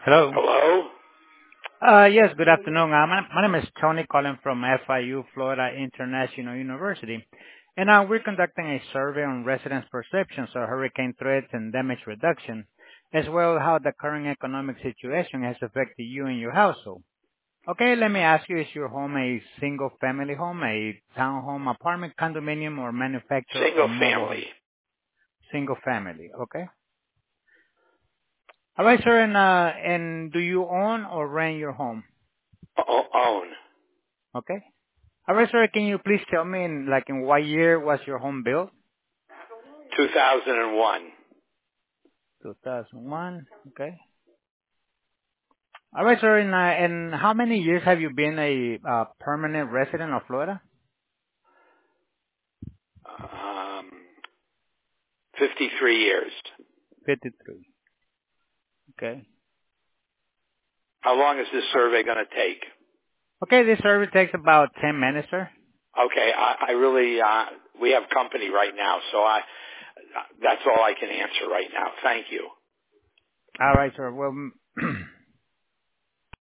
Hello. Hello? Yes, good afternoon. My name is Tony calling from FIU, Florida International University. And we're conducting a survey on residents' perceptions of hurricane threats and damage reduction, as well as how the current economic situation has affected you and your household. Okay, let me ask you, is your home a single-family home, a townhome, apartment, condominium, or manufactured or Single mobile family. home? Single family, okay? All right, sir, and do you own or rent your home? Own. Okay. All right, sir. Can you please tell me, in what year was your home built? 2001. 2001. Okay. All right, sir. And how many years have you been a permanent resident of Florida? 53 years. 53. Okay. How long is this survey going to take? Okay, this survey takes about 10 minutes, sir. Okay, I really, we have company right now, so that's all I can answer right now. Thank you. All right, sir. Well,